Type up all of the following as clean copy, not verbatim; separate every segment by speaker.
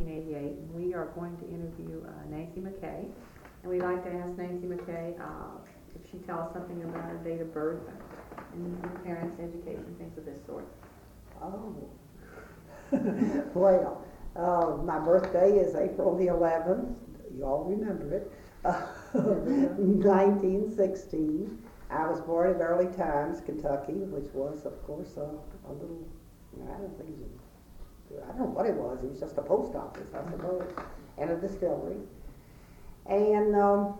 Speaker 1: 1988, and we are going to interview Nancy McKay. And we'd like to ask Nancy McKay if she tell us something about her date of birth and her parents' education, things of this sort.
Speaker 2: Oh. Well, my birthday is April the 11th. You all remember it. 1916. I was born in Early Times, Kentucky, which was, of course, a little, I don't think it was, I don't know what it was. It was just a post office, I suppose, and a distillery. And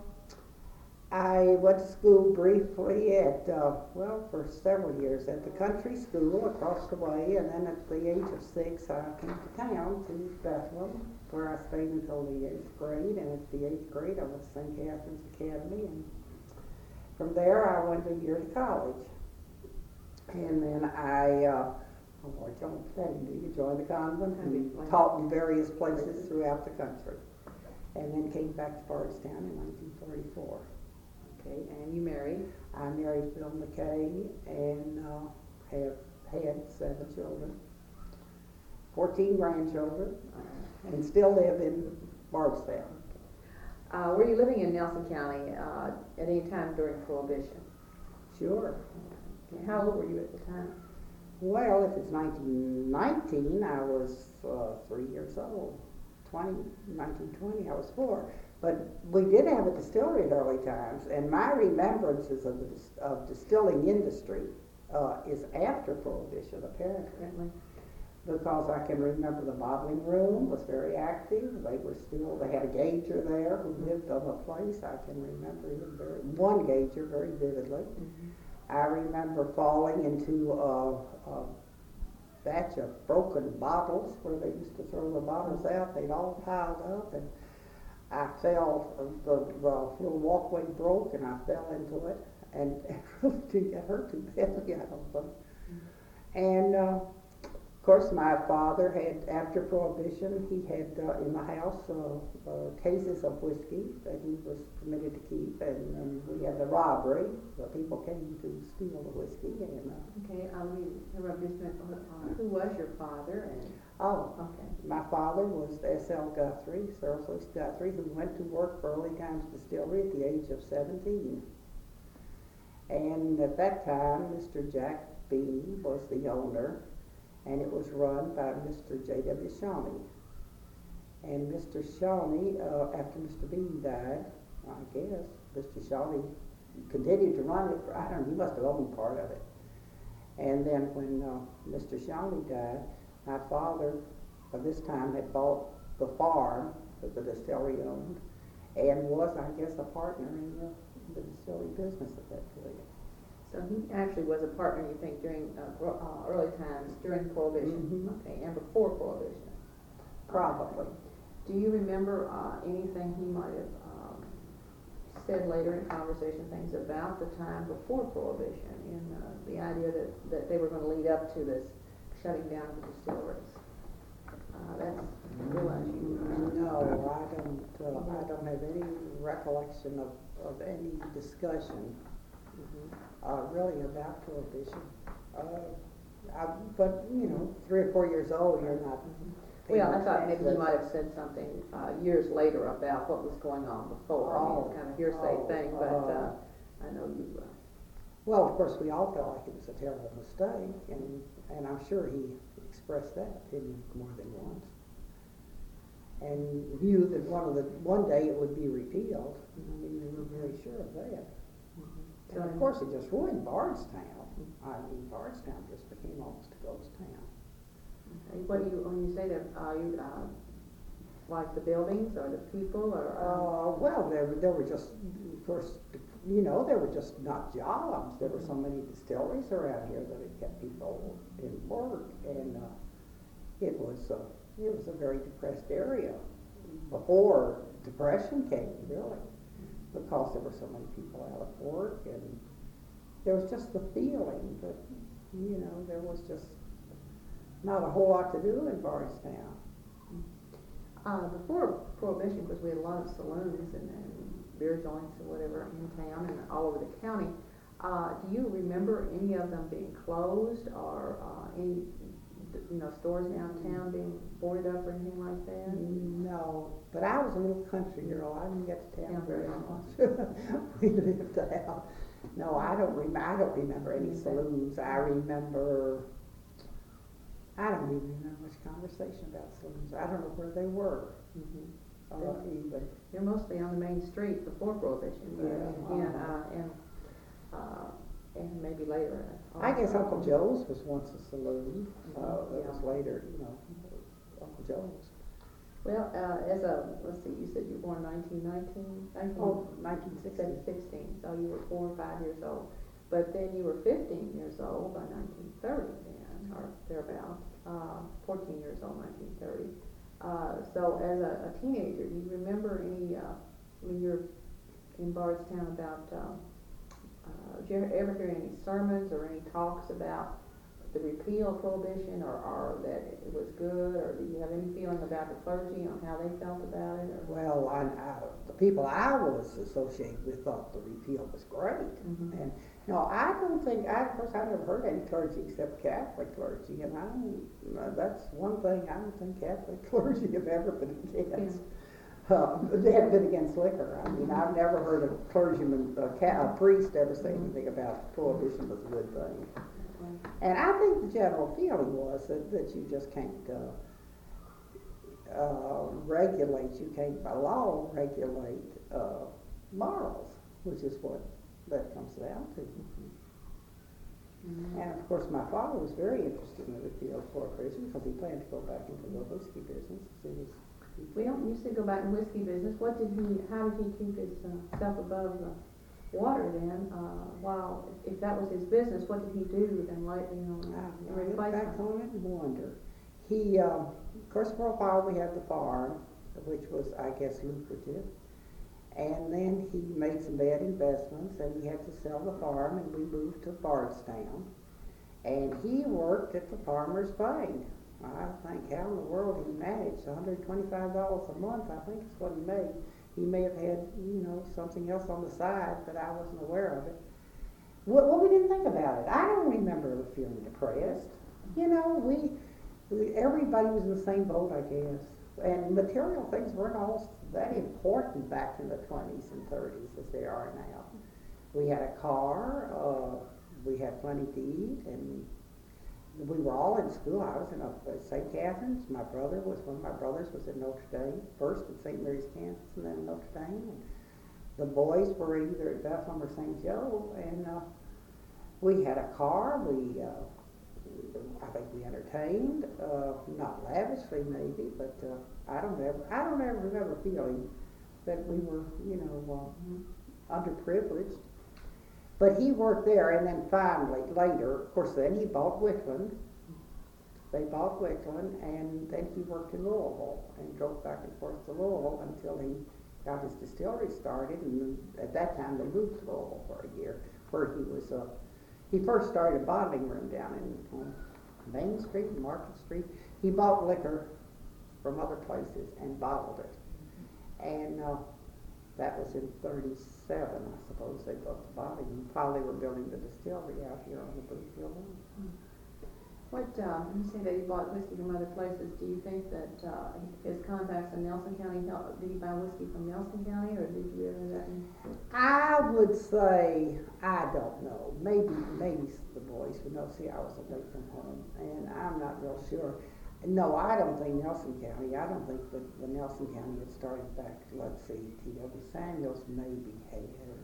Speaker 2: I went to school briefly at, for several years at the country school across the way, and then at the age of 6 I came to town to Bethlehem, where I stayed until the 8th grade, and at the 8th grade I went to St. Catherine's Academy, and from there I went a year to college. And then I joined the convent and taught in various places throughout the country, and then came back to Bardstown in 1944.
Speaker 1: Okay, and you married?
Speaker 2: I married Phil McKay and have had 7 children, 14 grandchildren, and still live in Bardstown.
Speaker 1: Were you living in Nelson County at any time during Prohibition?
Speaker 2: Sure.
Speaker 1: Okay. How old were you at the time?
Speaker 2: Well, if it's 1919, I was 3 years old. 1920, I was 4. But we did have a distillery at Early Times, and my remembrances of distilling industry is after Prohibition, apparently. Because I can remember the bottling room was very active. They had a gauger there who lived on the place. I can remember one gauger very vividly. Mm-hmm. I remember falling into a batch of broken bottles where they used to throw the bottles out. They'd all piled up, and I fell, the little walkway broke, and I fell into it, and it really didn't get hurt too badly, I don't think. And of course, my father had, after Prohibition, he had in the house cases of whiskey that he was permitted to keep, and we had the robbery. The people came to steal the whiskey. And
Speaker 1: okay, let me interrupt just a minute. Who was your father?
Speaker 2: Okay. My father was S.L. Guthrie, Sir Louis Guthrie, who went to work for Early Times Distillery at the age of 17. And at that time, Mr. Jack Bean was the owner, and it was run by Mr. J.W. Shawnee. And Mr. Shawnee, after Mr. Bean died, I guess, Mr. Shawnee continued to run it. I don't know, he must have owned part of it. And then when Mr. Shawnee died, my father, by this time, had bought the farm that the distillery owned, and was, I guess, a partner in the distillery business at that period.
Speaker 1: So he actually was a partner, you think, during early times, during Prohibition,
Speaker 2: mm-hmm.
Speaker 1: Okay, and before Prohibition?
Speaker 2: Probably.
Speaker 1: Do you remember anything he might have said later in conversation, things about the time before Prohibition, and the idea that they were going to lead up to this shutting down of the distilleries? That's real unusual.
Speaker 2: No, I don't have any recollection of any discussion. Really about Prohibition. But, 3 or 4 years old, you're not...
Speaker 1: Well, I thought maybe you might have said something years later about what was going on before. It's kind of a hearsay thing, but I know you...
Speaker 2: Well, of course, we all felt like it was a terrible mistake, and I'm sure he expressed that opinion more than once. And knew that one day it would be repealed. I mean, they were very sure of that. And of course, it just ruined Bardstown. I mean, Bardstown just became almost a ghost town.
Speaker 1: Okay. What do you, when you say that, you like the buildings or the people, or?
Speaker 2: Well, there were just, of course, there were just not jobs. There were so many distilleries around here that it kept people in work, and it was a very depressed area before Depression came, really. Because there were so many people out of work, and there was just the feeling that, there was just not a whole lot to do in Bardstown.
Speaker 1: Before Prohibition, because we had a lot of saloons and beer joints or whatever in town and all over the county, do you remember any of them being closed, or any stores downtown being boarded up or anything like that?
Speaker 2: No, but I was a little country girl. I didn't get to town
Speaker 1: Yeah,
Speaker 2: very
Speaker 1: very
Speaker 2: much. We lived out. No, I don't remember any saloons. I don't even remember much conversation about saloons. I don't know where they were. Even.
Speaker 1: They're mostly on the main street before Prohibition, but and maybe later.
Speaker 2: I guess Uncle Joe's was once a saloon. It was later, Uncle Joe's.
Speaker 1: Well, let's see, you said you were born in 1919?
Speaker 2: Oh, 1916.
Speaker 1: 16, so you were 4 or 5 years old. But then you were 15 years old by 1930 then, or thereabouts, 14 years old, 1930. So as a teenager, do you remember any, when you're in Bardstown about, did you ever hear any sermons or any talks about the repeal of Prohibition or that it was good, or do you have any feeling about the clergy on how they felt about it? Or?
Speaker 2: Well, the people I was associated with thought the repeal was great. And no, I don't think, of course I never heard any clergy except Catholic clergy, and that's one thing I don't think Catholic clergy have ever been against. They haven't been against liquor. I mean, I've never heard a clergyman, a priest ever say anything about Prohibition was a good thing. And I think the general feeling was that you just can't regulate, you can't by law regulate morals, which is what that comes down to. And of course my father was very interested in the repeal of prohibition because he planned to go back into the whiskey business as soon as
Speaker 1: Well, you said go back in whiskey business. How did he keep himself above the water then, while if that was his business, what did he do then lately in replacement?
Speaker 2: Back on it and wonder. He, of course, for a while we had the farm, which was, I guess, lucrative. And then he made some bad investments, and he had to sell the farm, and we moved to Bardstown. And he worked at the Farmer's Bank. I think how in the world he managed $125 a month, I think is what he made. He may have had, something else on the side, but I wasn't aware of it. Well, we didn't think about it. I don't remember ever feeling depressed. Everybody was in the same boat, I guess. And material things weren't all that important back in the 20s and 30s as they are now. We had a car, we had plenty to eat, and we were all in school. I was in St. Catherine's. One of my brothers was at Notre Dame, first at St. Mary's, Kansas, and then Notre Dame. And the boys were either at Bethlehem or St. Joe, and we had a car. I think we entertained, not lavishly maybe, but I don't ever remember feeling that we were, underprivileged. But he worked there, and then finally, later, of course, then he bought Wickland. They bought Wickland, and then he worked in Louisville and drove back and forth to Louisville until he got his distillery started. And at that time, they moved to Louisville for a year, where he was. He first started a bottling room down in Main Street and Market Street. He bought liquor from other places and bottled it, and that was in 37, I suppose, they built the bottling while they were building the distillery out here on the Bluefield Line.
Speaker 1: You say that he bought whiskey from other places. Do you think that his contacts in Nelson County did he buy whiskey from Nelson County, or did you ever that?
Speaker 2: I would say, I don't know. Maybe the boys would know. See, I was away from home, and I'm not real sure. No, I don't think Nelson County. I don't think that the Nelson County had started back, let's see, T.W. Samuels maybe had it.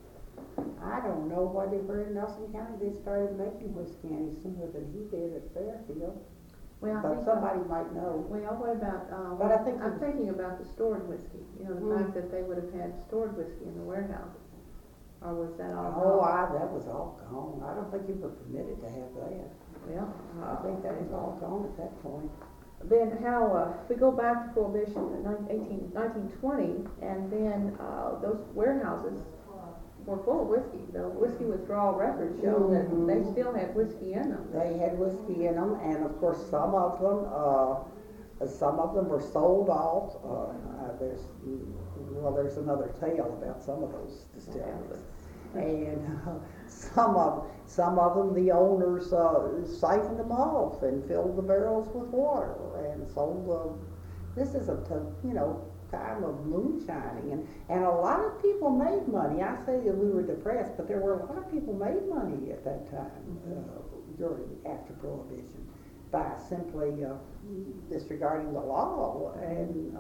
Speaker 2: I don't know whether in Nelson County they started making whiskey any sooner than he did at Fairfield.
Speaker 1: Well,
Speaker 2: but somebody might know.
Speaker 1: Well, what about,
Speaker 2: but I think
Speaker 1: I'm thinking about the stored whiskey. The fact that they would have had stored whiskey in the warehouses. Or was that all gone?
Speaker 2: That was all gone. I don't think you were permitted to have that.
Speaker 1: Well,
Speaker 2: I think that was all gone at that point.
Speaker 1: Then if we go back to Prohibition in 1920, and then those warehouses were full of whiskey. The whiskey withdrawal records show that they still had whiskey in them.
Speaker 2: They had whiskey in them, and of course some of them were sold off. There's another tale about some of those distilleries. And some of them, the owners siphoned them off and filled the barrels with water and sold them. This is a time of moonshining, and a lot of people made money. I say that we were depressed, but there were a lot of people made money at that time after Prohibition by simply disregarding the law and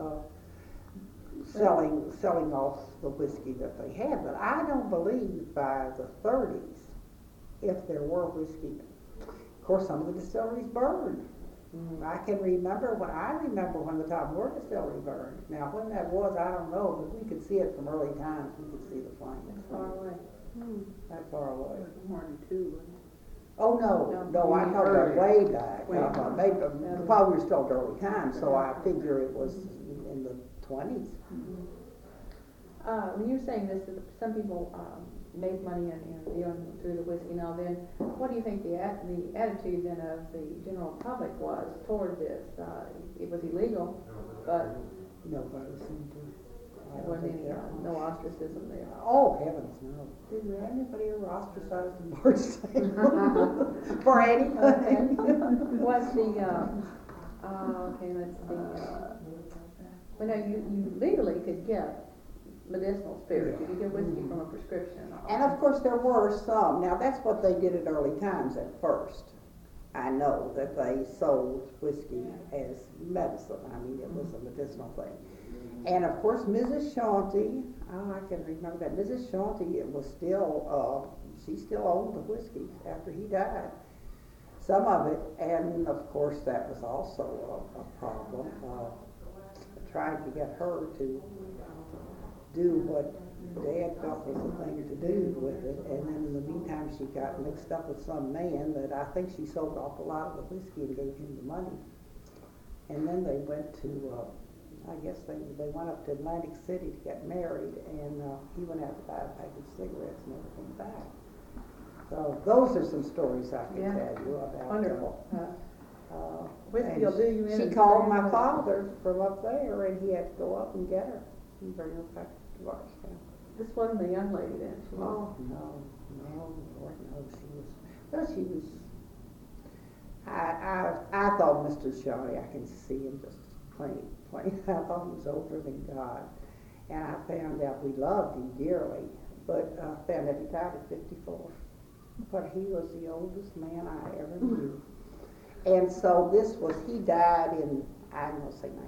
Speaker 2: selling off the whiskey that they had. But I don't believe by the 30s, if there were whiskey. Of course, some of the distilleries burned. I remember when the Tom Moore distillery burned. Now, when that was, I don't know, but we could see it from early times. We could see the flames.
Speaker 1: That's far away.
Speaker 2: That far away.
Speaker 3: Morning too, wasn't it?
Speaker 2: Oh, no, I talked about way back. Maybe, probably we were still at early times, so I figure it was in the 20s.
Speaker 1: When you're saying this, some people made money through the whiskey. Now then, what do you think the attitude then of the general public was toward this? It was illegal, but
Speaker 2: Nobody seemed to.
Speaker 1: there wasn't any, no ostracism there.
Speaker 2: Oh, heavens, no. Did anybody ever ostracize in Bardstown? For anything?
Speaker 1: What's the, okay, let's see, well, no, you legally could get medicinal spirits. You could get whiskey from a prescription.
Speaker 2: And of course there were some. Now that's what they did at early times at first. I know that they sold whiskey as medicine. I mean, it was a medicinal thing. And of course Mrs. Shaunty, I can remember that. Mrs. Shaunty, it was still, she still owned the whiskey after he died. Some of it, and of course that was also a problem. Tried to get her to do what Dad felt was the thing to do with it, and then in the meantime she got mixed up with some man that I think she sold off a lot of the whiskey and gave him the money. And then they went to, I guess they went up to Atlantic City to get married, and he went out to buy a pack of cigarettes and never came back. So those are some stories I can tell you about.
Speaker 1: Wonderful.
Speaker 2: Whiskey
Speaker 1: will do you in.
Speaker 2: She called my father from up there, and he had to go up and get her and bring her back to Bardstown.
Speaker 1: This wasn't a young lady then. She was.
Speaker 2: Oh, no, Lord, no, she was, I thought Mr. Shawnee, I can see him just plain, I thought he was older than God. And I found out we loved him dearly, but I found out he died at 54. But he was the oldest man I ever knew. And so he died in, I'm going to say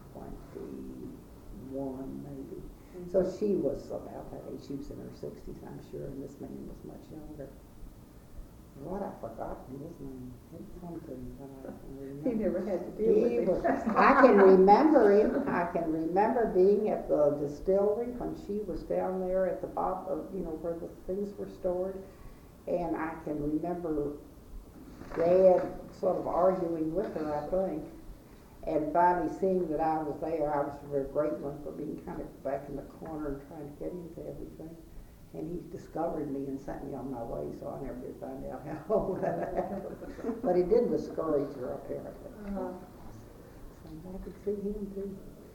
Speaker 2: 1921 maybe. So she was about that age. She was in her 60s, I'm sure, and this man was much younger. What, I forgot his name. It's something that I can remember.
Speaker 1: He never had to deal with it.
Speaker 2: I can remember him. I can remember being at the distillery when she was down there at the bottom, where the things were stored. And I can remember Dad sort of arguing with her, I think. And finally seeing that I was there, I was very grateful for being kind of back in the corner and trying to get into everything. And he discovered me and sent me on my way, so I never did find out how old I was. But it did discourage her, apparently. So I could see him too.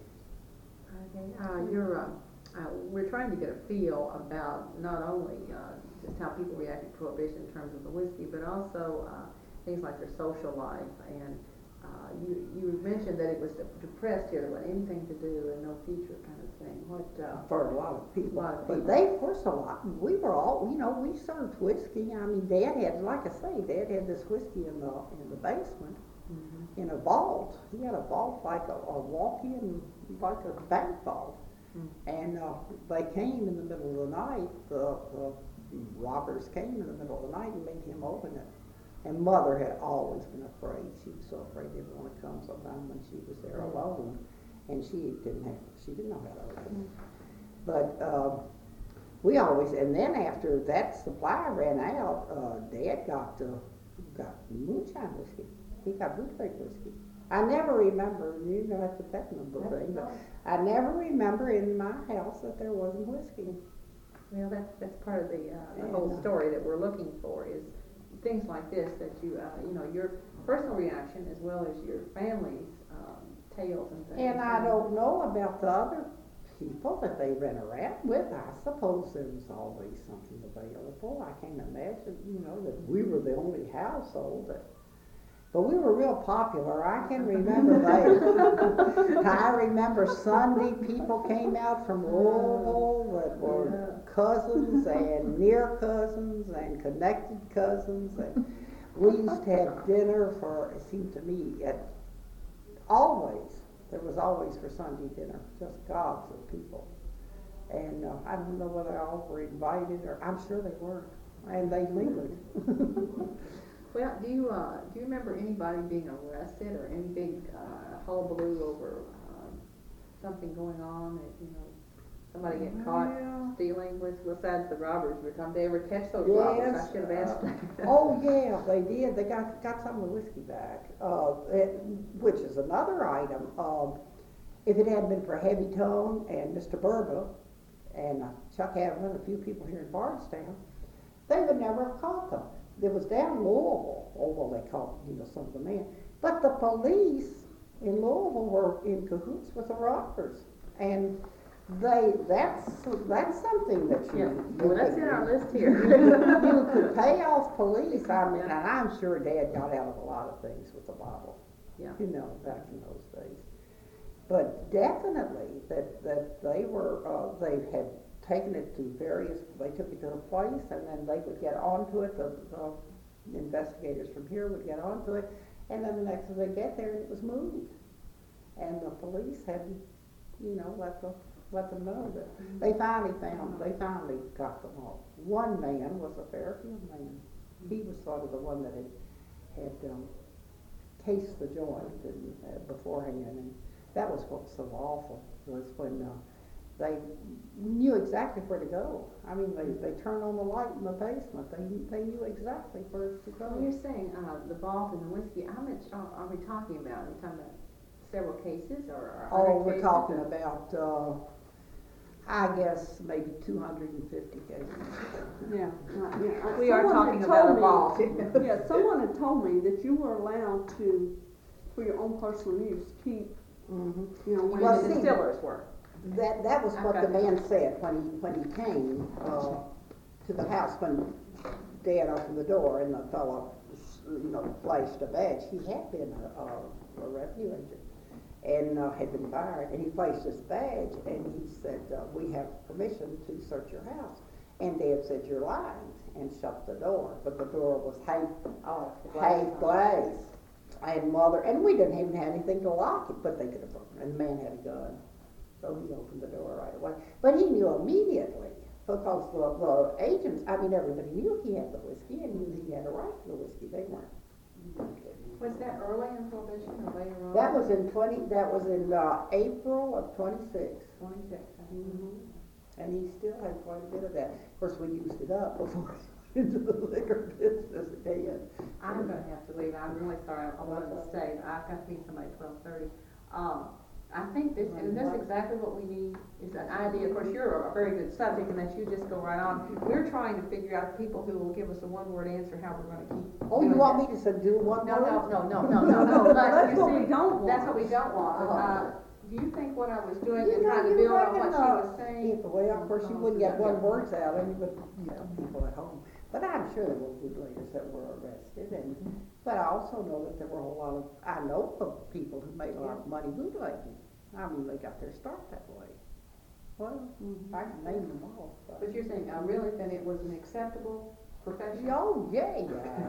Speaker 1: Okay. We're trying to get a feel about not only just how people react to Prohibition in terms of the whiskey, but also things like their social life. And you mentioned that it was depressed here, there wasn't anything to do and no future kind of thing.
Speaker 2: For a lot of people. But they, of course, we were all, we served whiskey. I mean, Dad had, like I say, Dad had this whiskey in the basement, in a vault. He had a vault like a walk-in, like a bank vault. And they came in the middle of the night, the robbers came in the middle of the night and made him open it. And Mother had always been afraid. She was so afraid they didn't want to come sometime when she was there alone. And she didn't know how to open it. But and then after that supply ran out, Dad got moonshine whiskey. He got bootleg whiskey. I never remember, that's a pet number thing, but I never remember in my house that there wasn't whiskey.
Speaker 1: Well, that's part of the whole story that we're looking for is things like this that your personal reaction as well as your family's tales and things.
Speaker 2: And I don't know about the other people that they ran around with. I suppose there was always something available. I can't imagine, that we were the only household but we were real popular. I can remember that. I remember Sunday people came out from Louisville that were cousins and near cousins and connected cousins. And we used to have dinner it seemed to me, there was always for Sunday dinner, just gobs of people. And I don't know whether all were invited, or I'm sure they were, and they lingered.
Speaker 1: Well, do you remember anybody being arrested or any big hullabaloo over something going on? Somebody get caught stealing besides the robbers were talking. Did they ever catch those robbers? I should have asked that.
Speaker 2: Oh yeah, they did. They got some of the whiskey back, which is another item. If it hadn't been for Heavy Tone and Mr. Burba and Chuck Adams and a few people here in Bardstown, they would never have caught them. It was down in Louisville. Oh, well, they caught, some of the men. But the police in Louisville were in cahoots with the robbers. And that's something that
Speaker 1: well, that's in our list here.
Speaker 2: you could pay off police. I mean, and I'm sure Dad got out of a lot of things with the Bible.
Speaker 1: Yeah.
Speaker 2: Back in those days. But definitely that they were, they had taken it to they took it to a place, and then they would get onto it, the investigators from here would get onto it, and then the next time they get there, it was moved. And the police had, let them know that they finally got them all. One man was a Fairfield man. He was sort of the one that had cased the joint beforehand, and that was what was so awful, was when they knew exactly where to go. I mean, they turned on the light in the basement. They knew exactly where to go.
Speaker 1: When you're saying the vault and the whiskey, how much are we talking about? Are we talking about several cases or
Speaker 2: we're talking about, I guess, maybe 250 cases.
Speaker 3: Yeah.
Speaker 1: We are talking about a vault.
Speaker 3: Yeah, someone had told me that you were allowed to, for your own personal use, keep,
Speaker 1: when
Speaker 2: Well,
Speaker 1: the distillers were.
Speaker 2: That was what the man said when he came to the house, when Dad opened the door and the fellow, flashed a badge. He had been a revenue agent and had been fired, and he flashed his badge and he said, "We have permission to search your house." And Dad said, "You're lying," and shut the door. But the door was half glazed. And we didn't even have anything to lock it, but they could have broken it. And the man had a gun. So he opened the door right away. But he knew immediately, because the agents, everybody knew he had the whiskey and knew he had a right to the whiskey. They weren't.
Speaker 1: Was that early in Prohibition or later on?
Speaker 2: That was in April of 26.
Speaker 1: 26.
Speaker 2: And he still had quite a bit of that. Of course, we used it up before he went into the liquor business again.
Speaker 1: I'm going to have to leave. I'm really sorry. I wanted to stay. I've got to meet somebody at 12:30. I think this is exactly what we need, is an idea. Of course, you're a very good subject, and that you just go right on. We're trying to figure out people who will give us a one-word answer how we're going to keep.
Speaker 2: Oh, you want me to do one
Speaker 1: No.
Speaker 3: That's what we don't want.
Speaker 1: That's what we don't want. Do you think what I was doing and trying to build on what she was saying?
Speaker 2: Well, of course, you wouldn't get one words out, and you would, people at home. But I'm sure there were bootleggers that were arrested, but I also know that there were a whole lot of, I know of people who made a lot of money bootlegging. They got their start that way. Well, I can name them all.
Speaker 1: But you're saying, really, then it was an acceptable profession?
Speaker 2: Oh, yes.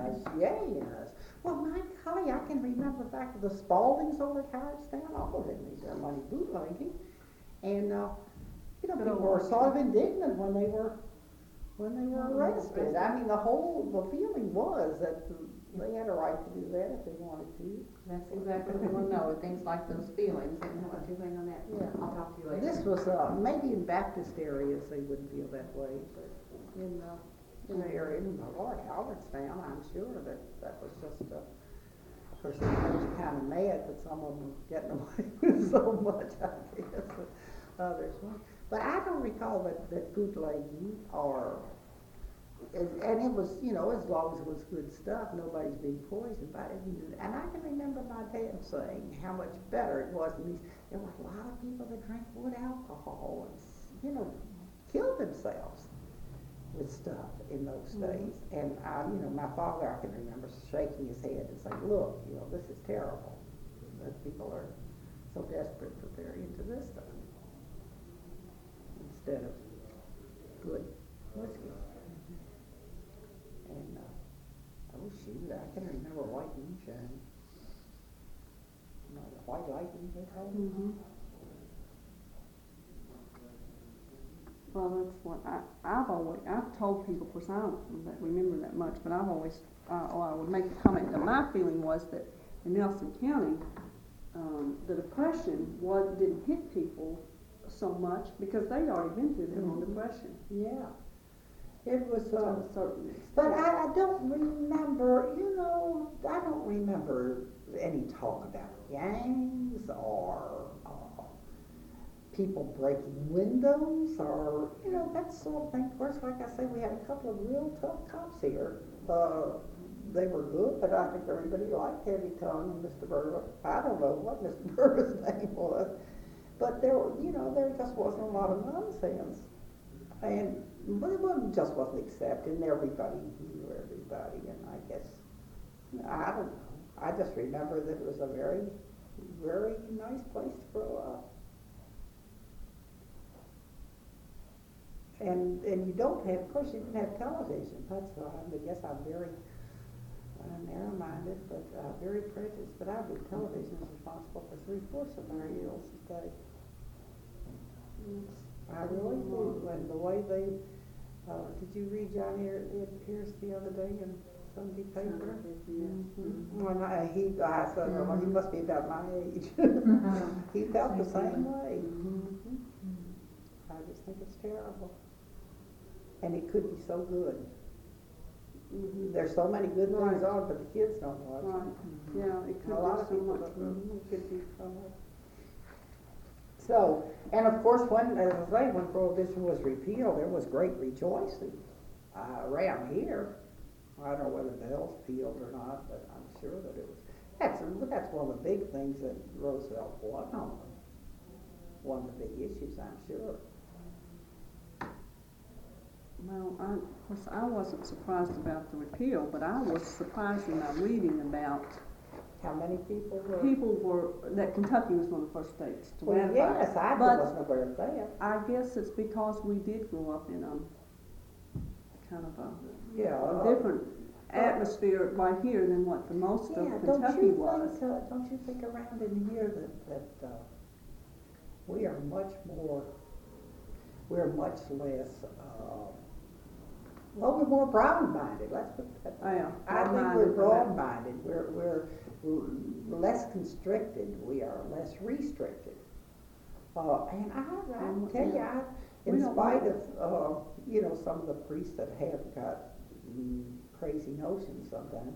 Speaker 2: Well, my golly, I can remember back to the Spaldings over at Howardstown. All of them made their money bootlegging. And, people were sort of indignant when they were arrested. The feeling was that they had a right to do that if they wanted to.
Speaker 1: That's exactly what we want to know, things like those feelings. And what you think on that?
Speaker 2: Yeah.
Speaker 1: I'll talk to you later.
Speaker 2: This was, maybe in Baptist areas they wouldn't feel that way, but in the area, Howardstown, I'm sure that was just, of course, they were kind of mad that some of them were getting away with so much, I guess, but others weren't. But I don't recall that bootlegging or and it was, you know, as long as it was good stuff, nobody's being poisoned by it. And I can remember my dad saying how much better it was. And there were a lot of people that drank wood alcohol and, you know, killed themselves with stuff in those days. And you know, my father, I can remember shaking his head and saying, look, you know, this is terrible. That people are so desperate that they're into this stuff instead of good whiskey. And oh shoot, I can remember white moonshine. You know, the white lightning they call it.
Speaker 3: Mm-hmm. Well, that's what I've told people, of course I don't remember that much, but I've always, I would make the comment that my feeling was that in Nelson County, the Depression didn't hit people so much because they'd already been through their own Depression.
Speaker 2: Yeah. It was,
Speaker 3: To a certain extent.
Speaker 2: but I don't remember, you know, I don't remember any talk about gangs or people breaking windows or, you know, that sort of thing. Of course, like I say, we had a couple of real tough cops here. They were good, but I think everybody liked Heavy Tongue and Mr. Burba. I don't know what Mr. Burba's name was, but there just wasn't a lot of nonsense. And it just wasn't accepted, and everybody knew everybody, and I guess, I don't know. I just remember that it was a very, very nice place to grow up. And you don't have, of course you didn't have television, that's why I guess I'm very narrow-minded, but very prejudiced, but I believe television is responsible for 3/4 of our ills today. I really do, and the way they, did you read John Ed Pierce the other day in Sunday paper?
Speaker 3: Mm-hmm.
Speaker 2: When I said, well, he must be about my age. He felt the same way.
Speaker 3: Mm-hmm.
Speaker 2: I just think it's terrible. And it could be so good.
Speaker 3: Mm-hmm.
Speaker 2: There's so many good
Speaker 3: Right.
Speaker 2: things on, but the kids don't watch
Speaker 3: Right.
Speaker 2: it.
Speaker 3: Yeah, it could
Speaker 2: A lot of
Speaker 3: be so
Speaker 2: people
Speaker 3: much.
Speaker 2: it could be so much. So, and of course, when, as I say, when Prohibition was repealed, there was great rejoicing around here. I don't know whether the bells pealed or not, but I'm sure that it was. That's one of the big things that Roosevelt won on. One of the big issues, I'm sure.
Speaker 3: Well, of course, I wasn't surprised about the repeal, but I was surprised in my reading about
Speaker 2: How many people were?
Speaker 3: that Kentucky was one of the first states to
Speaker 2: Well,
Speaker 3: ratify.
Speaker 2: yes, I
Speaker 3: But
Speaker 2: wasn't aware of that.
Speaker 3: I guess it's because we did grow up in kind of a different atmosphere right here than what the most of Kentucky was.
Speaker 2: Don't you think around in here that we're much less, we're more broad-minded, let's put it that way.
Speaker 3: Yeah,
Speaker 2: I think
Speaker 3: broad-minded
Speaker 2: we're
Speaker 3: about-
Speaker 2: broad-minded, we're less constricted, we are less restricted. And I tell you, in spite of, some of the priests that have got crazy notions sometimes,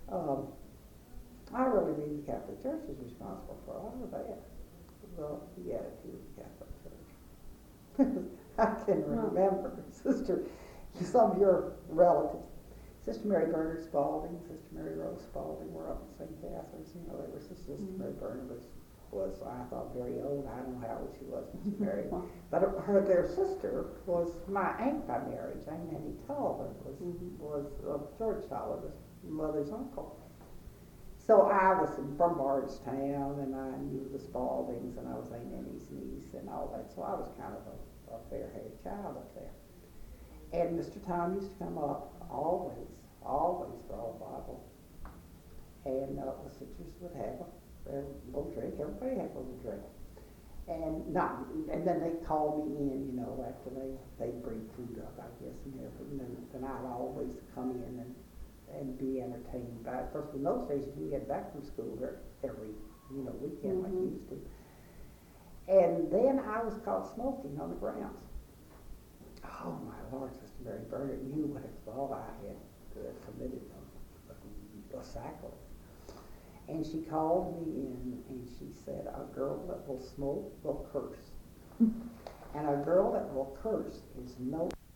Speaker 2: I really believe the Catholic Church is responsible for all of that. The attitude of the Catholic Church. I can remember, some of your relatives, Sister Mary Bernard Spalding, Sister Mary Rose Spalding were up at St. Catherine's. They were Sister Mary Bernard was I thought very old. I don't know how old she was, Sister Mary, but their sister was my aunt by marriage. Aunt Annie Tulliver was George Tulliver's mother's uncle. So I was from Bardstown, and I knew the Spaldings, and I was Aunt Annie's niece and all that. So I was kind of a fair-haired child up there. And Mr. Tom used to come up always for our Bible. And the sisters would have a little drink. Everybody had a little drink. And then they'd call me in, after they'd bring food up, I guess, and everything. And then I'd always come in and be entertained by it. Of course, in those days, you didn't get back from school every weekend like you used to. And then I was caught smoking on the grounds. Oh my Lord, Sister Mary Bernard, you would have thought I had committed a sacrilege. And she called me in and she said, a girl that will smoke will curse. And a girl that will curse is no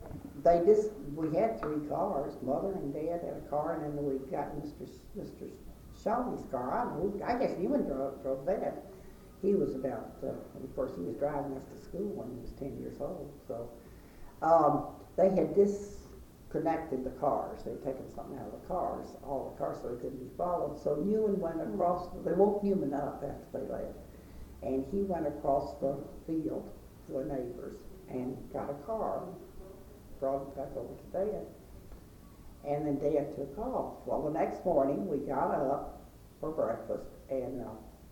Speaker 2: we had 3 cars, Mother and Dad had a car, and then we got Mr. Shawnee's car. I guess Ewan drove that. He was about, of course he was driving us to school when he was 10 years old, so. They had disconnected the cars, they'd taken something out of the cars, all the cars, so they couldn't be followed. So Ewan went across, they woke Newman up after they left, and he went across the field to the neighbors and got a car, brought it back over to Dad. And then Dad took off. Well, the next morning we got up for breakfast, and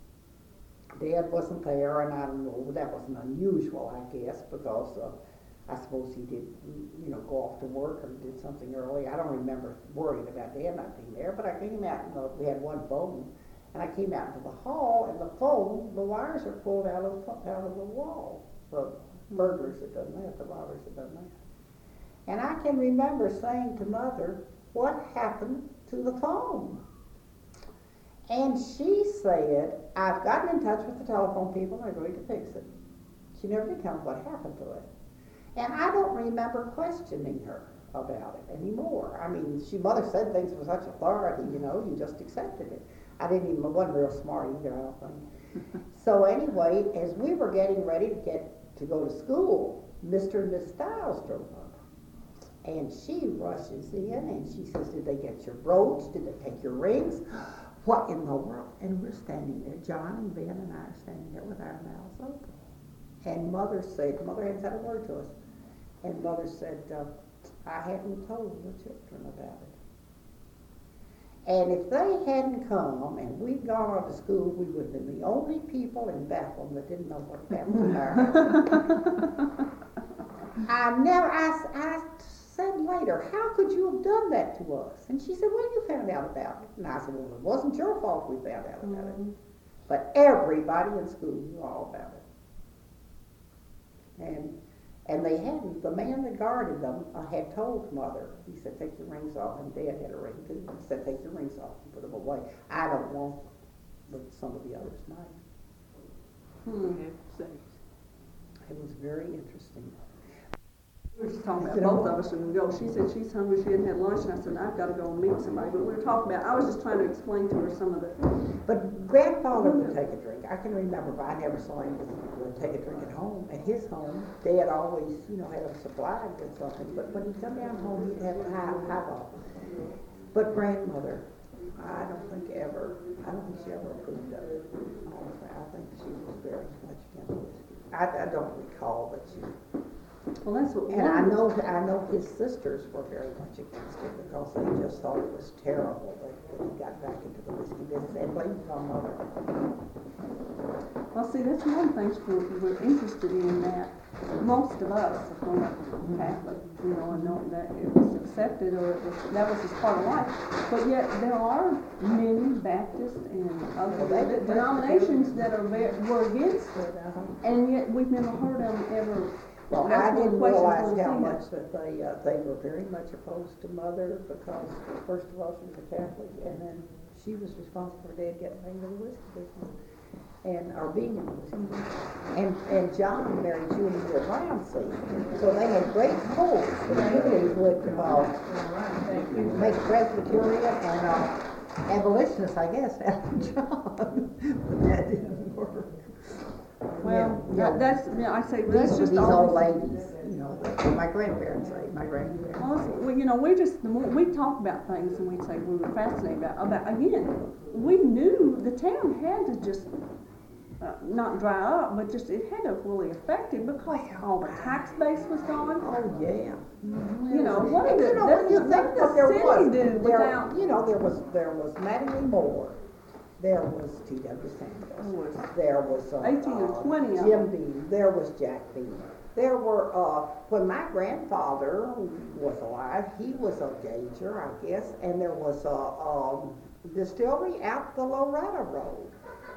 Speaker 2: Dad wasn't there, and I don't know, that wasn't unusual, I guess, because I suppose he did, go off to work or did something early. I don't remember worrying about Dad not being there, but I came out, we had one phone, and I came out into the hall, and the phone, the wires are pulled out of the wall. The burglars had done that, the robbers had done that. And I can remember saying to Mother, what happened to the phone? And she said, I've gotten in touch with the telephone people and they're going to fix it. She never did tell me what happened to it. And I don't remember questioning her about it anymore. I mean, Mother said things with such authority, you just accepted it. I wasn't real smart either, I don't think. So anyway, as we were getting ready to go to school, Mr. and Miss Stiles drove up. And she rushes in and she says, did they get your brooch? Did they take your rings? What in the world? And we're standing there, John and Ben and I are standing there with our mouths open. And Mother hadn't said a word to us. And Mother said, I hadn't told the children about it. And if they hadn't come and we'd gone on to school, we would have been the only people in Bethlehem that didn't know what happened to our house. I said later, how could you have done that to us? And she said, well, you found out about it. And I said, well, it wasn't your fault we found out about it. But everybody in school knew all about it. And they hadn't, the man that guarded them had told Mother, he said, take your rings off, and Dad had a ring too. He said, take your rings off and put them away. I don't want them, but some of the others might. It was very interesting.
Speaker 3: We were just talking about both of us and go. She said she's hungry, she hadn't had lunch, and I said I've got to go and meet somebody. But we were talking about, I was just trying to explain to her some of the.
Speaker 2: But Grandfather would take a drink. I can remember, but I never saw him take a drink at home. At his home, Dad always, had him supplied with something. But when he'd come down home, he'd have a highball. But Grandmother, I don't think she ever approved of it. Honestly, I think she was very much against whiskey. I don't recall, but she.
Speaker 3: Well, that's what.
Speaker 2: And I know his sisters were very much against it because they just thought it was terrible that he got back into the whiskey business and blamed it on Mother.
Speaker 3: Well, see, that's one thing we're interested in, that most of us are grown up Catholic, and knowing that it was accepted or that was just part of life. But yet there are many Baptists and other denominations that were against it, and yet we've never heard them ever.
Speaker 2: Well, I didn't realize how much that they were very much opposed to Mother because, first of all, she was a Catholic, and then she was responsible for Dad getting into the whiskey business, or being in the whiskey business. And John married Julie Brown, so they had great hopes that Julie would make Presbyterian and abolitionist, I guess, after John, but that didn't work.
Speaker 3: Well, I say
Speaker 2: These
Speaker 3: that's
Speaker 2: were
Speaker 3: just
Speaker 2: these
Speaker 3: all
Speaker 2: old ladies, what my grandparents say, my grandparents.
Speaker 3: Well, we talk about things and we say we were fascinated about again, we knew the town had to just not dry up, but just it had to really affect it because all the tax base was gone.
Speaker 2: Oh yeah.
Speaker 3: What did the city do without?
Speaker 2: There was Mattingly Moore. There was T.W. Samuels. There was
Speaker 3: 18 or 20
Speaker 2: Jim Beam. There was Jack Beam. There were, when my grandfather was alive, he was a gauger, I guess, and there was a distillery out the Loretta Road,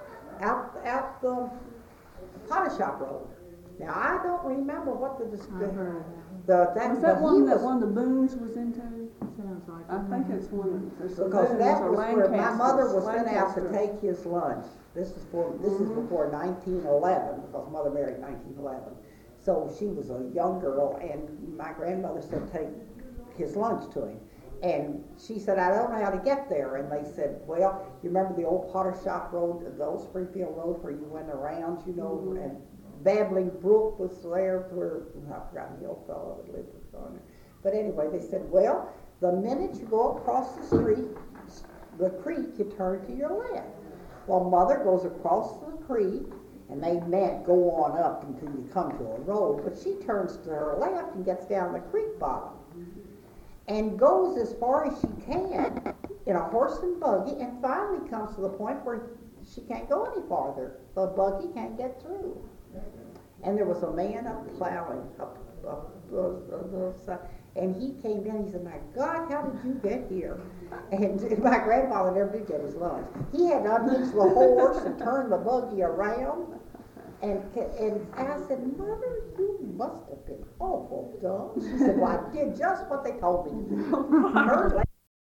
Speaker 2: out the Potty Shop Road. Now, I don't remember what the distillery.
Speaker 3: Was that one that one of the Boones was into? Sounds like. I think it's one.
Speaker 2: Because that was where my mother was sent out to take his lunch. This is before 1911, because Mother married in 1911. So she was a young girl, and my grandmother said take his lunch to him. And she said, I don't know how to get there. And they said, well, you remember the old Potter Shop Road, the old Springfield Road where you went around, you know, and Babbling Brook was there where, I forgot the old fellow that lived on there. But anyway, they said, well, the minute you go across the street, the creek, you turn to your left. Well, Mother goes across the creek, and they meant go on up until you come to a road, but she turns to her left and gets down the creek bottom and goes as far as she can in a horse and buggy, and finally comes to the point where she can't go any farther. The buggy can't get through. And there was a man up plowing up the side, and he came in, he said, my God, how did you get here? And my grandfather never did get his lunch. He had to unhitch the horse and turn the buggy around. And I said, Mother, you must have been awful dumb. She said, well, I did just what they told me to do. Her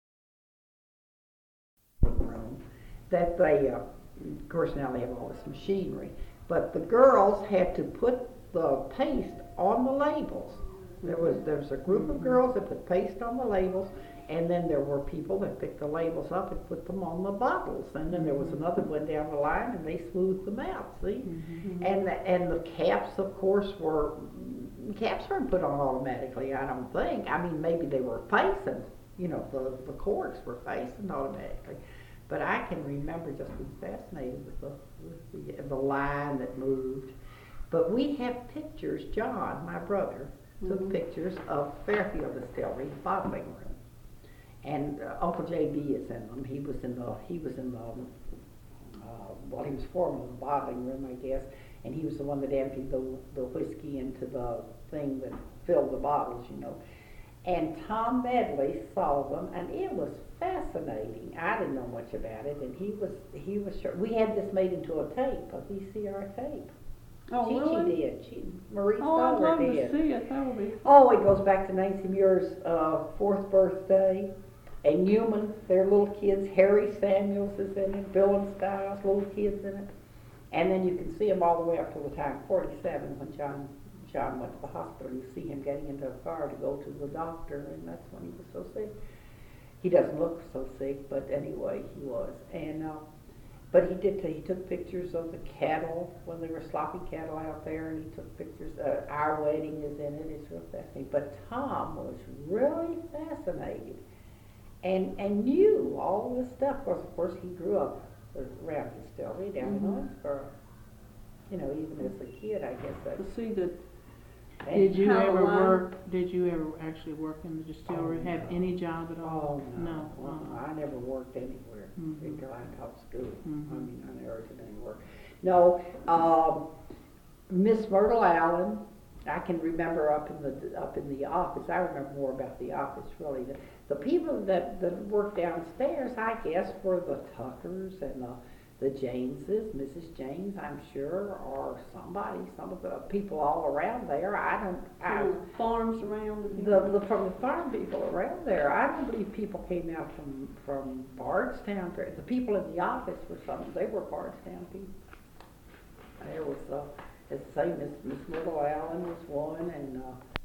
Speaker 2: room that they, of course now they have all this machinery, but the girls had to put the paste on the labels. There was a group of girls that put paste on the labels, and then there were people that picked the labels up and put them on the bottles, and then there was another one down the line, and they smoothed them out. See, and the caps, of course, caps weren't put on automatically. I don't think. I mean, maybe they were fastened. You know, the corks were fastened automatically. But I can remember just being fascinated with the line that moved. But we have pictures. John, my brother, took pictures of Fairfield Distillery bottling room, and Uncle J.B. is in them. He was foreman of the bottling room, I guess, and he was the one that emptied the whiskey into the thing that filled the bottles, you know. And Tom Medley saw them, and it was fascinating. I didn't know much about it, and he was sure. We had this made into a tape, a VCR tape.
Speaker 3: Oh, really?
Speaker 2: She did. Marie
Speaker 3: I'd
Speaker 2: Stoller
Speaker 3: love
Speaker 2: did.
Speaker 3: to see it. That would be.
Speaker 2: Oh, it goes back to Nancy Muir's 4th birthday. And Newman, their little kids, Harry Samuels is in it, Bill and Stiles, little kids in it. And then you can see him all the way up to the time 47 when John went to the hospital. You see him getting into a car to go to the doctor, and that's when he was so sick. He doesn't look so sick, but anyway, he was. And but he took pictures of the cattle when they were slopping cattle out there, and he took pictures. Our wedding is in it. It's real fascinating. But Tom was really fascinated and knew all this stuff. Of course, he grew up around Distillery down in Owensboro. You know, even as a kid, I guess.
Speaker 3: To see the.
Speaker 4: Did you
Speaker 3: How
Speaker 4: ever
Speaker 3: long?
Speaker 4: work? Did you ever actually work in the distillery?
Speaker 2: Oh,
Speaker 4: Have
Speaker 2: no.
Speaker 4: any job at all?
Speaker 2: Oh, no. I never worked anywhere until I taught school. I mean, I never did any work. No, Miss Myrtle Allen, I can remember up in the office. I remember more about the office, really. The people that worked downstairs, I guess, were the Tuckers and the Jameses, Mrs. James, I'm sure, or some of the people all around there.
Speaker 3: Farms around.
Speaker 2: From the farm people around there. I don't believe people came out from Bardstown. The people in the office they were Bardstown people. There was, as I say, Miss Myrtle Allen was one, and